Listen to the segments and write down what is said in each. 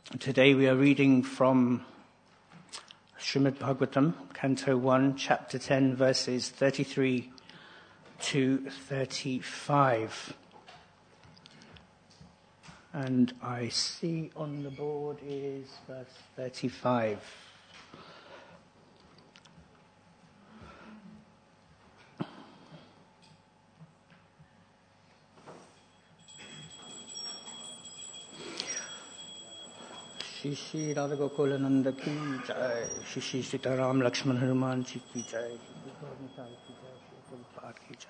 Today we are reading from Srimad Bhagavatam, Canto 1, Chapter 10, verses 33 to 35. And I see on the board is verse 35. Shri Shri Radha Gokulananda ki jai, Shri Shri Sitaram Lakshman Hanuman ji ki jai, Shri Prabhupada ki jai, Shri Prabhupada ki jai.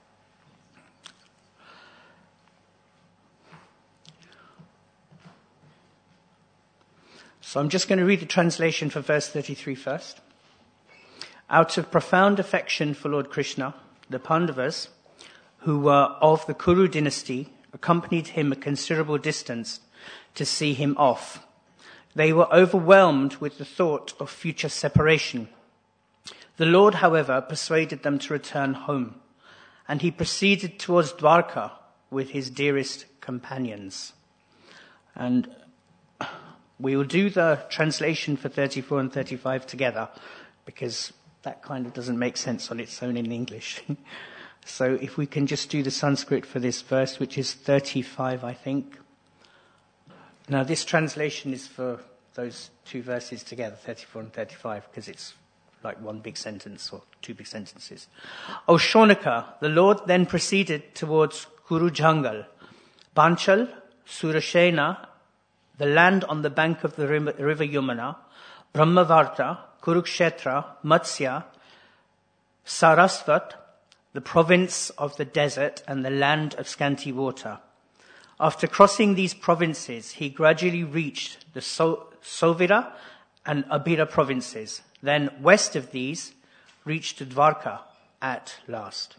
So I'm just going to read the translation for verse 33 first. Out of profound affection for Lord Krishna, the Pandavas, who were of the Kuru dynasty, accompanied him a considerable distance to see him off. They were overwhelmed with the thought of future separation. The Lord, however, persuaded them to return home, and he proceeded towards Dwarka with his dearest companions. And we will do the translation for 34 and 35 together, because that kind of doesn't make sense on its own in English. So if we can just do the Sanskrit for this verse, which is 35, I think. Now, this translation is for those two verses together, 34 and 35, because it's like one big sentence or two big sentences. O Shaunaka, the Lord then proceeded towards Kuru Jangal, Banchal, Surashena, the land on the bank of the river Yamuna, Brahmavarta, Kurukshetra, Matsya, Sarasvat, the province of the desert and the land of scanty water. After crossing these provinces, he gradually reached the Sovira and Abhira provinces. Then, west of these, reached Dwarka at last.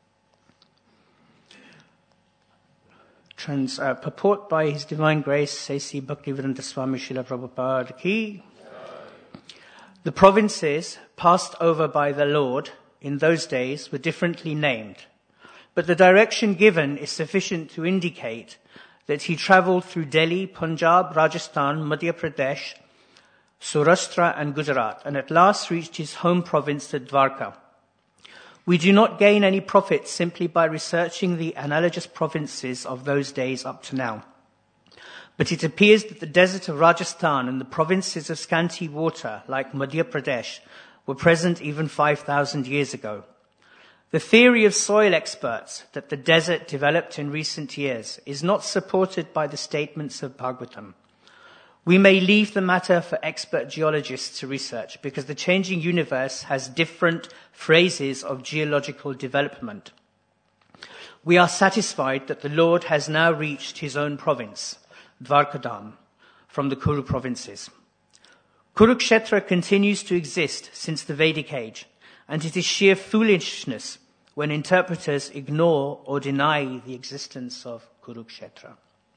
Purport by His Divine Grace, A.C. Bhaktivedanta Swami Srila Prabhupada ki. The provinces passed over by the Lord in those days were differently named, but the direction given is sufficient to indicate that he travelled through Delhi, Punjab, Rajasthan, Madhya Pradesh, Saurashtra and Gujarat, and at last reached his home province at Dwarka. We do not gain any profit simply by researching the analogous provinces of those days up to now. But it appears that the desert of Rajasthan and the provinces of scanty water, like Madhya Pradesh, were present even 5,000 years ago. The theory of soil experts that the desert developed in recent years is not supported by the statements of Bhagavatam. We may leave the matter for expert geologists to research, because the changing universe has different phases of geological development. We are satisfied that the Lord has now reached his own province, Dwarkadam, from the Kuru provinces. Kurukshetra continues to exist since the Vedic age, and it is sheer foolishness when interpreters ignore or deny the existence of Kurukshetra.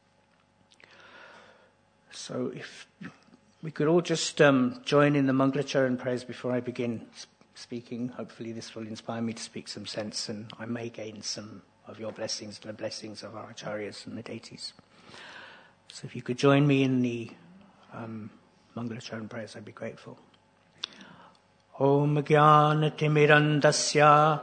So if we could all just join in the Mangalacharan prayers before I begin speaking. Hopefully this will inspire me to speak some sense, and I may gain some of your blessings and the blessings of our acharyas and the deities. So if you could join me in the Mangalacharan prayers, I'd be grateful. Om Jnana-timirandasya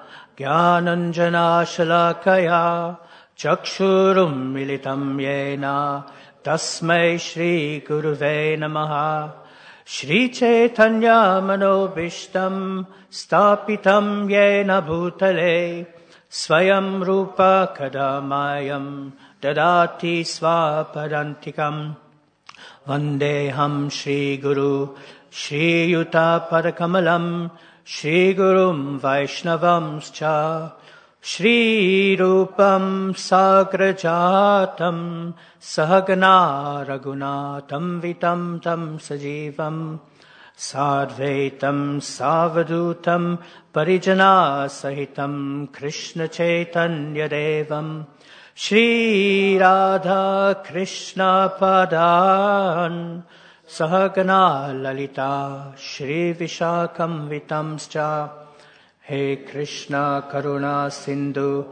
Jnananjana-shalakaya Chakshurum militam yena Tasmai Shri Guruve Namaha. Shri Chaitanya Manobishtam Stapitam Yena Bhutale Swayam Rupa Kadamayam Dadati Swapadantikam. Vandeham Shri Guru Shri Yuta Padakamalam Shri Gurum Vaishnavamscha Shri Rupam Sagrajatam Sahagana Raghunatam Vitam Tam Sajivam Sadvaitam Savadutam Parijana Sahitam Krishna Chaitanya Devam Shri Radha Krishna Padan Sahagana Lalita Shri Vishakam Vitamscha. He Krishna Karuna Sindhu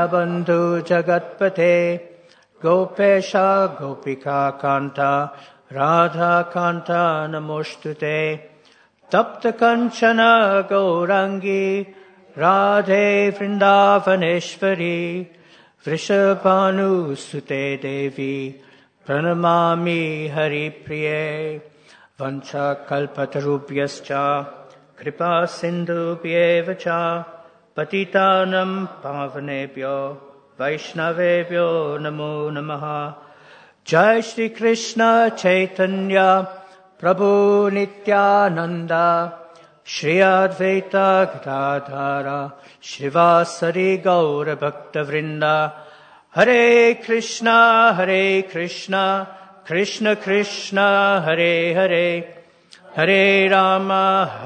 Dinabandhu Jagatpate Gopesha Gopika Kanta Radha Kanta Namostute, Tapta Kanchana Gaurangi, Radhe Vrindavaneshwari, Vrishabhanu Sute Devi, Pranamami Hari Priye, Vancha Kalpatarubhyascha, Kripa Sindhubhyevacha, Patitanam Pavanebhyo, Vaishnavebhyo Namo Namaha. Jai Shri Krishna Chaitanya, Prabhu Nityananda, Shri Advaita Gadadhara, Shrivasari Gaura Bhakta Vrinda, Hare Krishna, Krishna Krishna, Hare Hare, Hare Rama,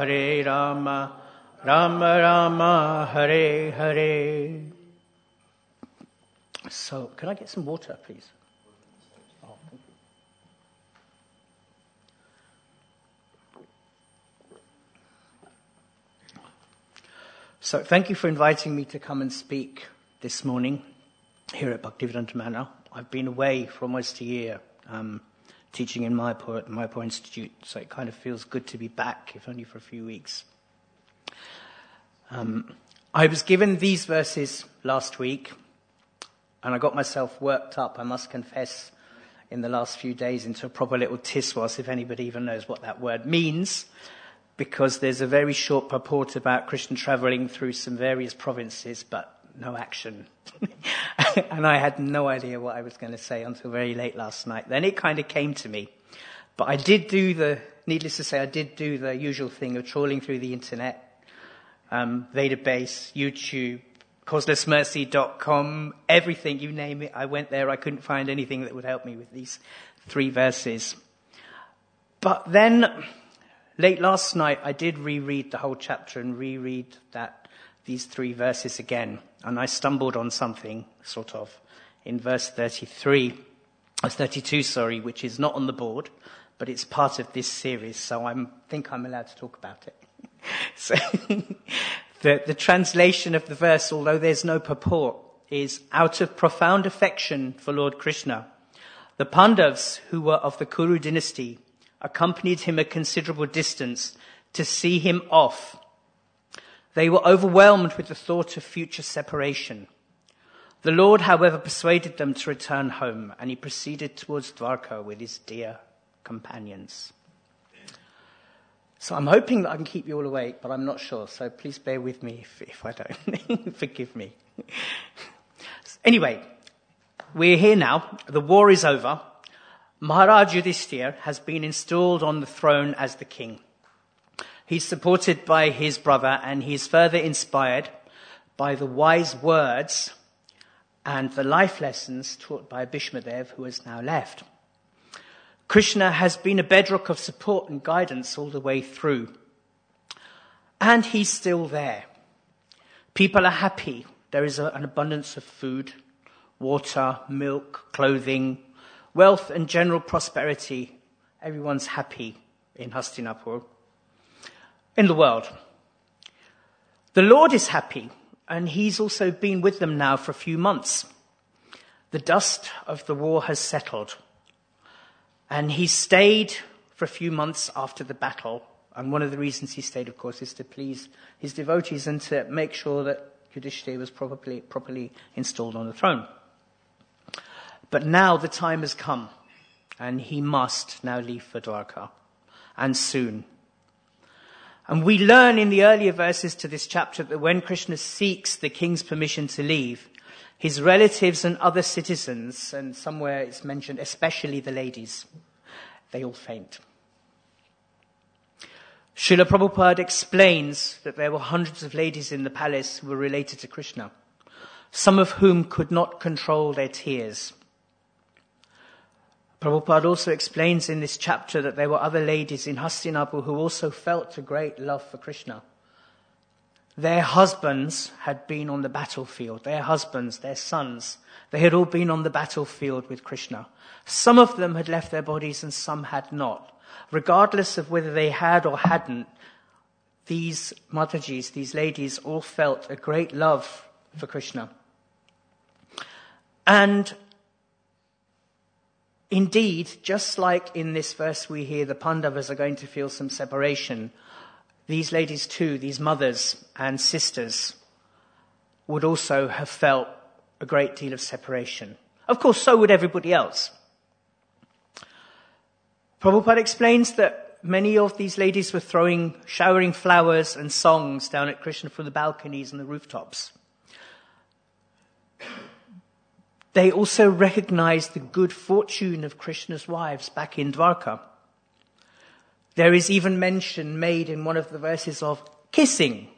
Rama Rama, Hare Hare. So, can I get some water, please? Oh, thank you. So, thank you for inviting me to come and speak this morning here at Bhaktivedanta Manor. I've been away for almost a year, teaching in Mayapur at the Mayapur Institute, so it kind of feels good to be back, if only for a few weeks. I was given these verses last week, and I got myself worked up, I must confess, in the last few days into a proper little tiswas, if anybody even knows what that word means, because there's a very short purport about Krishna travelling through some various provinces, but no action. And I had no idea what I was going to say until very late last night. Then it kind of came to me. But I did do needless to say, I did do the usual thing of trawling through the internet, database, YouTube, causelessmercy.com, everything, you name it. I went there. I couldn't find anything that would help me with these 3 verses. But then, late last night, I did reread the whole chapter and reread these 3 verses again. And I stumbled on something, sort of, in verse 32, which is not on the board, but it's part of this series, so I think I'm allowed to talk about it. So, the translation of the verse, although there's no purport, is out of profound affection for Lord Krishna. The Pandavas, who were of the Kuru dynasty, accompanied him a considerable distance to see him off. They were overwhelmed with the thought of future separation. The Lord, however, persuaded them to return home, and he proceeded towards Dwarka with his dear companions. So I'm hoping that I can keep you all awake, but I'm not sure, so please bear with me if I don't. Forgive me. Anyway, we're here now. The war is over. Maharaj Yudhishthira has been installed on the throne as the king. He's supported by his brother, and he's further inspired by the wise words and the life lessons taught by Bhishmadev, who has now left. Krishna has been a bedrock of support and guidance all the way through. And he's still there. People are happy. There is an abundance of food, water, milk, clothing, wealth and general prosperity. Everyone's happy in Hastinapur, in the world. The Lord is happy, and he's also been with them now for a few months. The dust of the war has settled, and he stayed for a few months after the battle. And one of the reasons he stayed, of course, is to please his devotees and to make sure that Yudhishthira was properly installed on the throne. But now the time has come, and he must now leave for Dwarka, and soon. And we learn in the earlier verses to this chapter that when Krishna seeks the king's permission to leave, his relatives and other citizens, and somewhere it's mentioned, especially the ladies, they all faint. Srila Prabhupada explains that there were hundreds of ladies in the palace who were related to Krishna, some of whom could not control their tears. Prabhupada also explains in this chapter that there were other ladies in Hastinapur who also felt a great love for Krishna. Their husbands had been on the battlefield. Their husbands, their sons, they had all been on the battlefield with Krishna. Some of them had left their bodies and some had not. Regardless of whether they had or hadn't, these Matajis, these ladies, all felt a great love for Krishna. And Indeed, just like in this verse we hear the Pandavas are going to feel some separation, these ladies too, these mothers and sisters, would also have felt a great deal of separation. Of course, so would everybody else. Prabhupada explains that many of these ladies were showering flowers and songs down at Krishna from the balconies and the rooftops. They also recognized the good fortune of Krishna's wives back in Dwarka. There is even mention made in one of the verses of kissing.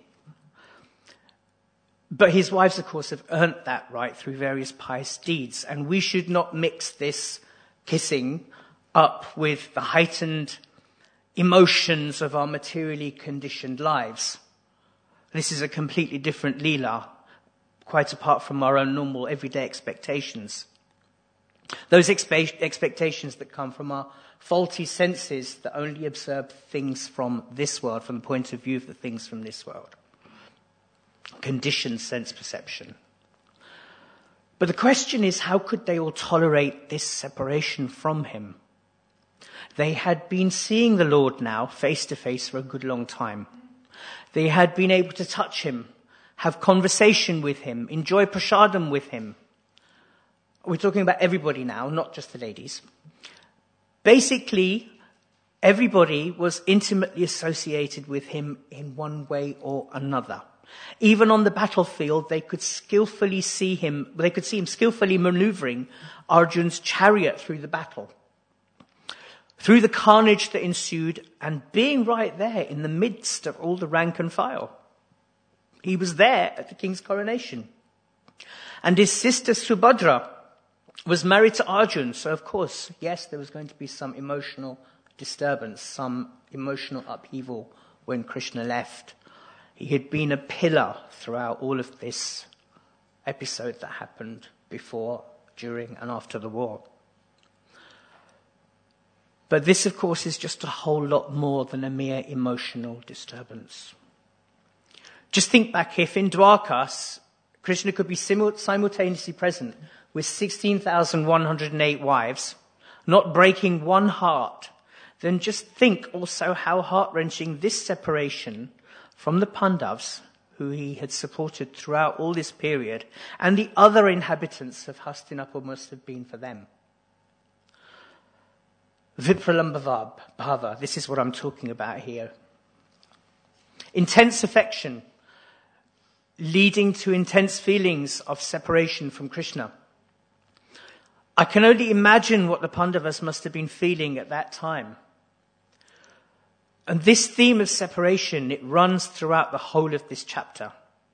But his wives, of course, have earned that right through various pious deeds, and we should not mix this kissing up with the heightened emotions of our materially conditioned lives. This is a completely different leela, quite apart from our own normal everyday expectations. Those expectations that come from our faulty senses that only observe things from this world, from the point of view of the things from this world. Conditioned sense perception. But the question is, how could they all tolerate this separation from him? They had been seeing the Lord now face to face for a good long time. They had been able to touch him, have conversation with him, enjoy prasadam with him. We're talking about everybody now, not just the ladies. Basically, everybody was intimately associated with him in one way or another. Even on the battlefield, they could see him skillfully maneuvering Arjun's chariot through the battle. Through the carnage that ensued, and being right there in the midst of all the rank and file. He was there at the king's coronation. And his sister Subhadra was married to Arjun, so of course, yes, there was going to be some emotional disturbance, some emotional upheaval when Krishna left. He had been a pillar throughout all of this episode that happened before, during, and after the war. But this, of course, is just a whole lot more than a mere emotional disturbance. Just think back, if in Dwarka, Krishna could be simultaneously present with 16,108 wives, not breaking one heart, then just think also how heart-wrenching this separation from the Pandavas, who he had supported throughout all this period, and the other inhabitants of Hastinapur must have been for them. Vipralambha bhava, this is what I'm talking about here. Intense affection, leading to intense feelings of separation from Krishna. I can only imagine what the Pandavas must have been feeling at that time. And this theme of separation, it runs throughout the whole of this chapter.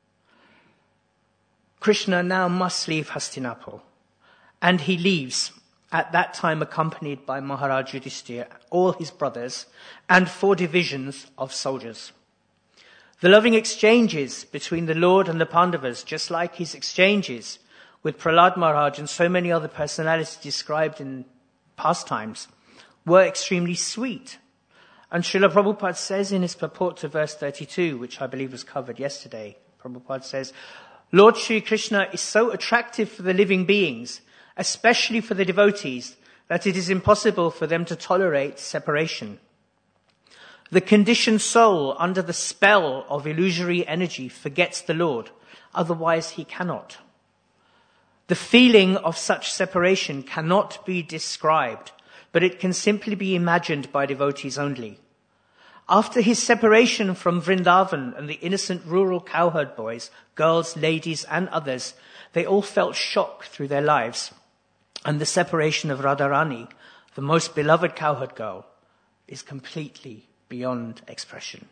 Krishna now must leave Hastinapur, and he leaves, at that time accompanied by Maharaj Yudhishthira, all his brothers, and 4 divisions of soldiers. The loving exchanges between the Lord and the Pandavas, just like his exchanges with Prahlad Maharaj and so many other personalities described in past times, were extremely sweet. And Srila Prabhupada says in his purport to verse 32, which I believe was covered yesterday, Prabhupada says, Lord Shri Krishna is so attractive for the living beings, especially for the devotees, that it is impossible for them to tolerate separation. The conditioned soul under the spell of illusory energy forgets the Lord, otherwise he cannot. The feeling of such separation cannot be described, but it can simply be imagined by devotees only. After his separation from Vrindavan and the innocent rural cowherd boys, girls, ladies, and others, they all felt shock through their lives. And the separation of Radharani, the most beloved cowherd girl, is completely beyond expression.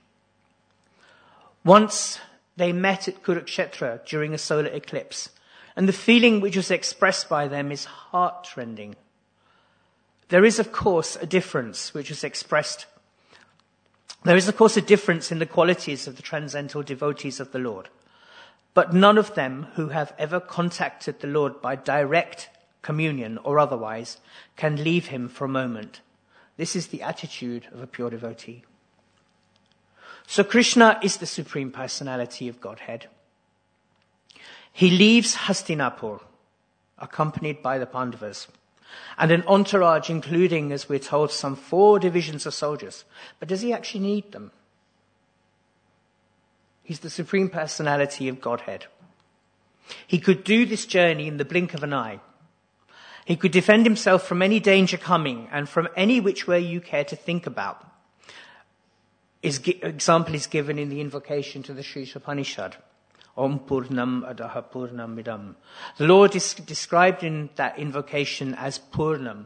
Once they met at Kurukshetra during a solar eclipse, and the feeling which was expressed by them is heart-rending. There is, of course, a difference in the qualities of the transcendental devotees of the Lord. But none of them who have ever contacted the Lord by direct communion or otherwise can leave him for a moment. This is the attitude of a pure devotee. So Krishna is the Supreme Personality of Godhead. He leaves Hastinapur, accompanied by the Pandavas. and an entourage including, as we're told, some 4 divisions of soldiers. But does he actually need them? He's the supreme personality of Godhead. He could do this journey in the blink of an eye. He could defend himself from any danger coming and from any which way you care to think about. His example is given in the invocation to the Sri Upanishad. Om Purnam Adaha Purnam Idam. The Lord is described in that invocation as Purnam.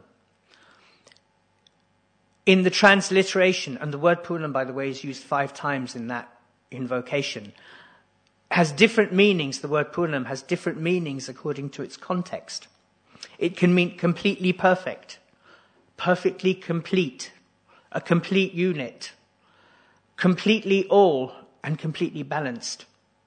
In the transliteration, and the word Purnam, by the way, is used 5 times in that invocation, has different meanings. The word Purnam has different meanings according to its context. It can mean completely perfect, perfectly complete, a complete unit, completely all, and completely balanced.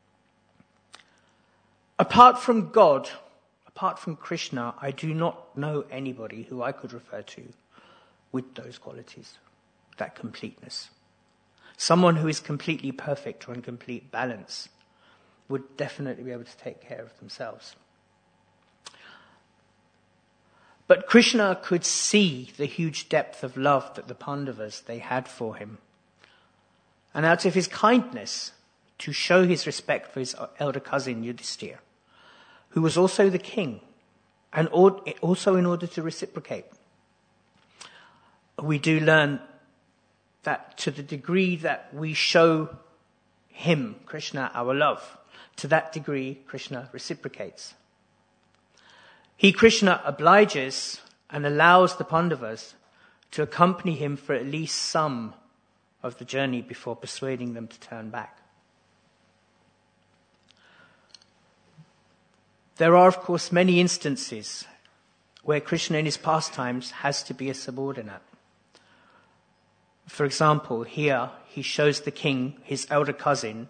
Apart from God, apart from Krishna, I do not know anybody who I could refer to with those qualities, that completeness. Someone who is completely perfect or in complete balance would definitely be able to take care of themselves. But Krishna could see the huge depth of love that the Pandavas, they had for him. And out of his kindness, to show his respect for his elder cousin Yudhishthira, who was also the king, and also in order to reciprocate, we do learn that to the degree that we show him, Krishna, our love, to that degree Krishna reciprocates. He, Krishna, obliges and allows the Pandavas to accompany him for at least some of the journey before persuading them to turn back. There are, of course, many instances where Krishna in his pastimes has to be a subordinate. For example, here he shows the king, his elder cousin,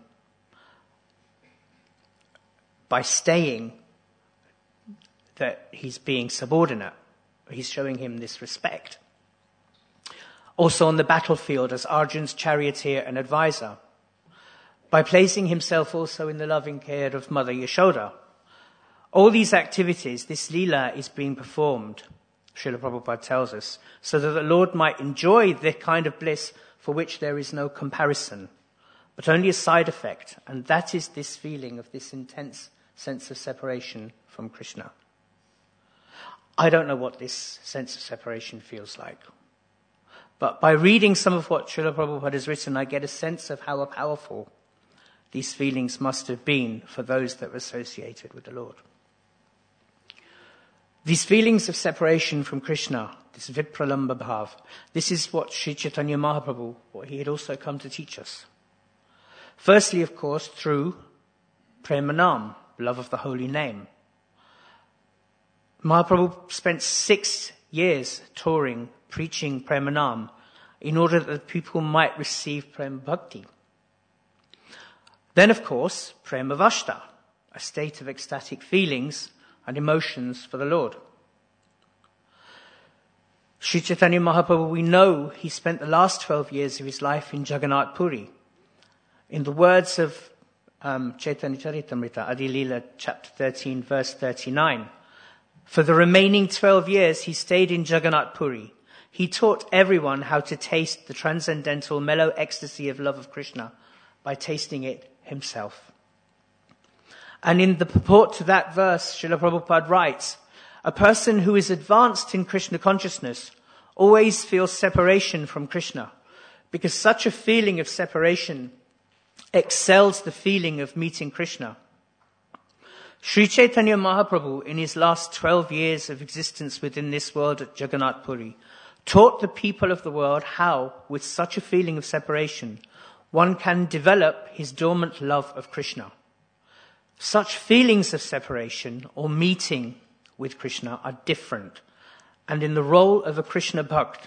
by staying, that he's being subordinate. He's showing him this respect. Also on the battlefield as Arjun's charioteer and advisor, by placing himself also in the loving care of Mother Yashoda. All these activities, this Leela is being performed, Srila Prabhupada tells us, so that the Lord might enjoy the kind of bliss for which there is no comparison, but only a side effect, and that is this feeling of this intense sense of separation from Krishna. I don't know what this sense of separation feels like, but by reading some of what Srila Prabhupada has written, I get a sense of how powerful these feelings must have been for those that were associated with the Lord. These feelings of separation from Krishna, this Vipralamba Bhav, this is what Sri Chaitanya Mahaprabhu, what he had also come to teach us. Firstly, of course, through Premanam, love of the holy name. Mahaprabhu spent 6 years touring, preaching Premanam, in order that people might receive Prema Bhakti. Then, of course, Prema Vashta, a state of ecstatic feelings and emotions for the Lord. Sri Chaitanya Mahaprabhu, we know he spent the last 12 years of his life in Jagannath Puri. In the words of Chaitanya Charitamrita, Adi Leela, chapter 13, verse 39, for the remaining 12 years he stayed in Jagannath Puri. He taught everyone how to taste the transcendental mellow ecstasy of love of Krishna by tasting it himself. And in the purport to that verse, Srila Prabhupada writes, a person who is advanced in Krishna consciousness always feels separation from Krishna, because such a feeling of separation excels the feeling of meeting Krishna. Sri Chaitanya Mahaprabhu, in his last 12 years of existence within this world at Jagannath Puri, taught the people of the world how, with such a feeling of separation, one can develop his dormant love of Krishna. Such feelings of separation or meeting with Krishna are different, and in the role of a Krishna Bhakt,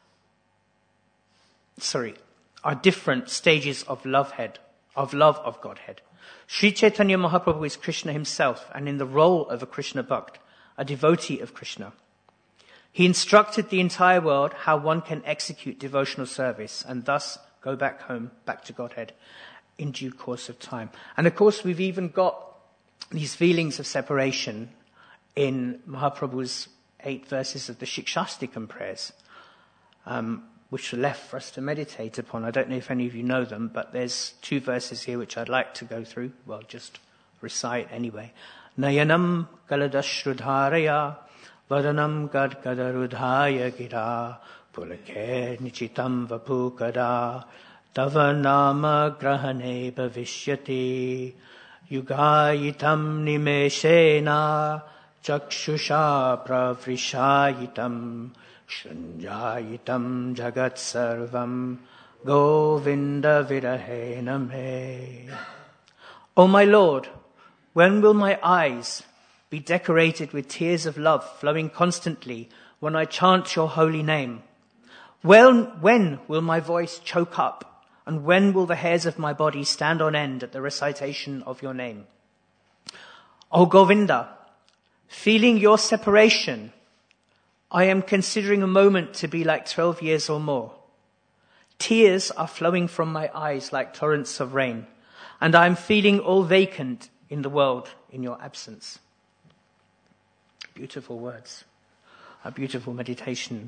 are different stages of love of Godhead. Sri Chaitanya Mahaprabhu is Krishna himself, and in the role of a Krishna Bhakt, a devotee of Krishna. He instructed the entire world how one can execute devotional service and thus go back home, back to Godhead in due course of time. And of course, we've even got these feelings of separation in Mahaprabhu's 8 verses of the Shikshastikam prayers, which are left for us to meditate upon. I don't know if any of you know them, but there's 2 verses here which I'd like to go through. Well, just recite anyway. Nayanam kaladashrudharaya vadanam gadgadarudhaya gira pulake nichitam vapukada tava nama grahane bhavishyati yugayitam nimeshena chakshusha pravrishayitam shunjayitam jagat sarvam govinda virahena me. O my Lord, when will my eyes be decorated with tears of love flowing constantly when I chant your holy name? When will my voice choke up, and when will the hairs of my body stand on end at the recitation of your name? O Govinda, feeling your separation, I am considering a moment to be like 12 years or more. Tears are flowing from my eyes like torrents of rain, and I am feeling all vacant in the world in your absence. Beautiful words. A beautiful meditation.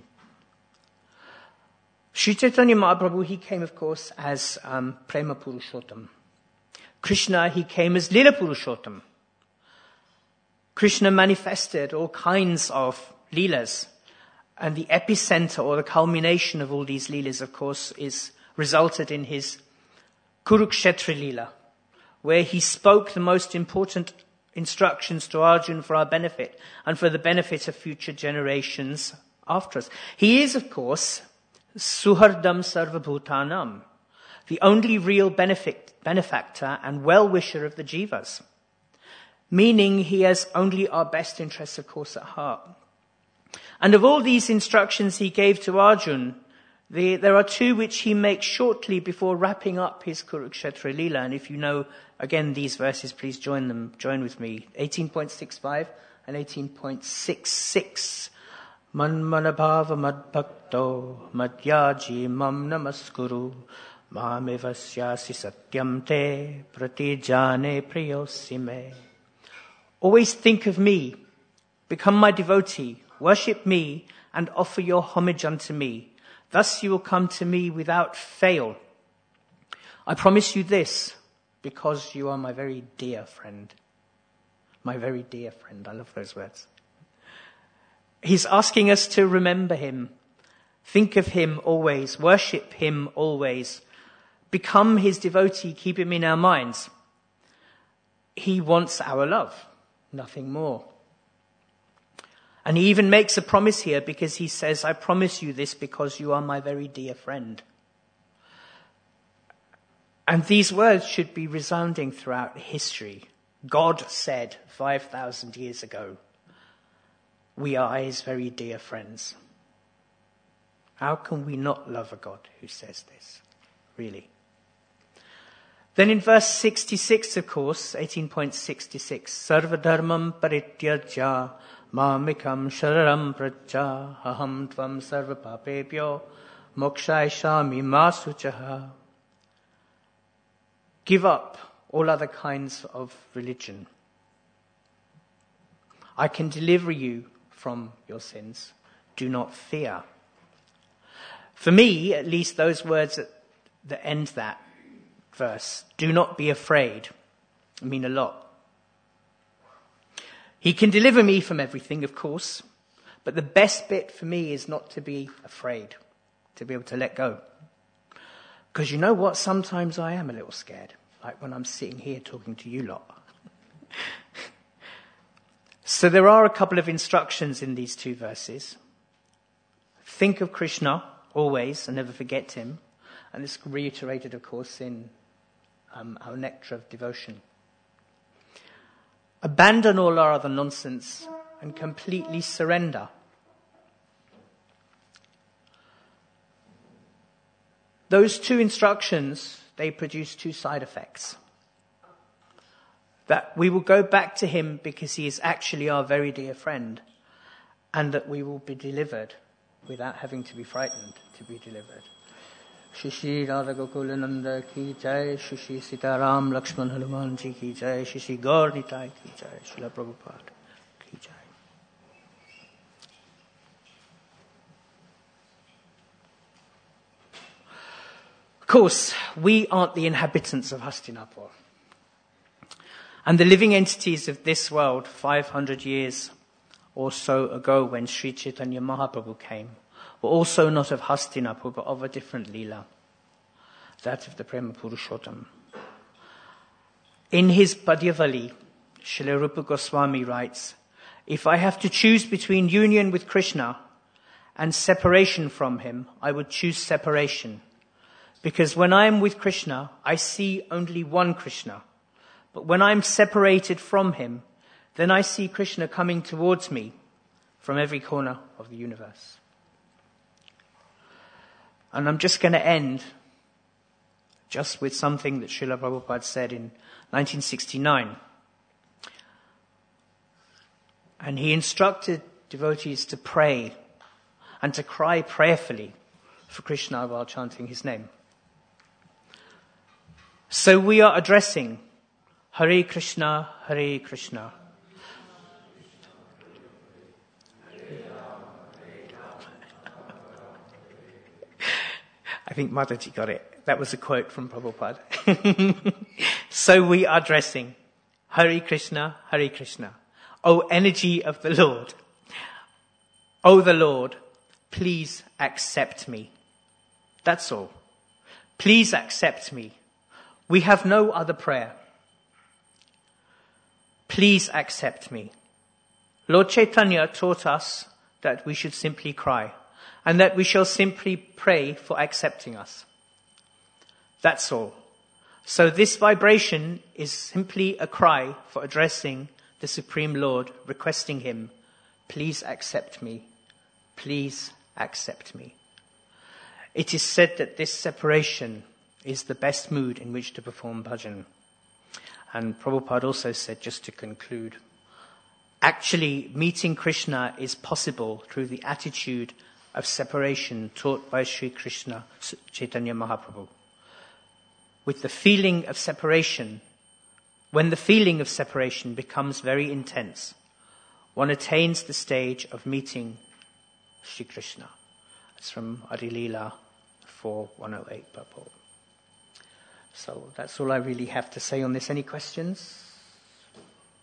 Sri Chaitanya Mahaprabhu, he came, of course, as Prema Purushottam. Krishna, he came as Lila Purushottam. Krishna manifested all kinds of leelas, and the epicenter or the culmination of all these leelas, of course, is resulted in his Kurukshetra Leela, where he spoke the most important instructions to Arjuna for our benefit and for the benefit of future generations after us. He is, of course, Suhardam Sarvabhutanam, the only real benefactor and well-wisher of the jivas, meaning he has only our best interests, of course, at heart. And of all these instructions he gave to Arjuna, there are 2 which he makes shortly before wrapping up his Kurukshetra Leela. And if you know, again, these verses, please join with me. 18.65 and 18.66. Manmanabhava madbhakto madhyaji mam namaskuru mamevasyasi satyam te pratijane priyosime. Always think of me, become my devotee, worship me, and offer your homage unto me. Thus you will come to me without fail. I promise you this, because you are my very dear friend. My very dear friend. I love those words. He's asking us to remember him, think of him always, worship him always, become his devotee, keep him in our minds. He wants our love, nothing more. And he even makes a promise here because he says, I promise you this because you are my very dear friend. And these words should be resounding throughout history. God said 5,000 years ago, we are his very dear friends. How can we not love a God who says this? Really? Then in verse 66, of course, 18.66, Sarva dharmam parityajya mamikam shararam pracha aham tvam sarva papebhyo mokshaishami masuchaha. Give up all other kinds of religion. I can deliver you from your sins. Do not fear. For me, at least, those words that end that verse, do not be afraid, mean a lot. He can deliver me from everything, of course, but the best bit for me is not to be afraid, to be able to let go. Because you know what? Sometimes I am a little scared, like when I'm sitting here talking to you lot. So there are a couple of instructions in these 2 verses. Think of Krishna always and never forget him. And this is reiterated, of course, in our Nectar of Devotion. Abandon all our other nonsense and completely surrender. Those 2 instructions, they produce 2 side effects. That we will go back to him because he is actually our very dear friend, and that we will be delivered without having to be frightened to be delivered. Shri Shri Radha Gokulananda ki jai, Shri Shri Sitaram Lakshman Hanuman ji ki jai, Shri Shri Gaur Nitai ki jai, Srila Prabhupada ki jai. Of course, we aren't the inhabitants of Hastinapur. And the living entities of this world 500 years or so ago when Sri Chaitanya Mahaprabhu came were also not of Hastinapur but of a different Leela, that of the Prema Purushottam. In his Padyavali, Srila Rupa Goswami writes, "If I have to choose between union with Krishna and separation from him, I would choose separation. Because when I am with Krishna, I see only one Krishna. But when I am separated from him, then I see Krishna coming towards me from every corner of the universe." And I'm just going to end just with something that Srila Prabhupada said in 1969. And he instructed devotees to pray and to cry prayerfully for Krishna while chanting his name. So we are addressing Hare Krishna, Hare Krishna. I think Mataji got it. That was a quote from Prabhupada. So we are addressing Hare Krishna, Hare Krishna. O energy of the Lord. O the Lord, please accept me. That's all. Please accept me. We have no other prayer. Please accept me. Lord Chaitanya taught us that we should simply cry and that we shall simply pray for accepting us. That's all. So this vibration is simply a cry for addressing the Supreme Lord, requesting him, please accept me. Please accept me. It is said that this separation is the best mood in which to perform bhajan. And Prabhupada also said, just to conclude, actually meeting Krishna is possible through the attitude of separation taught by Sri Krishna Chaitanya Mahaprabhu. With the feeling of separation, when the feeling of separation becomes very intense, one attains the stage of meeting Sri Krishna. It's from Adi Leela 4:108 purport. So that's all I really have to say on this. Any questions?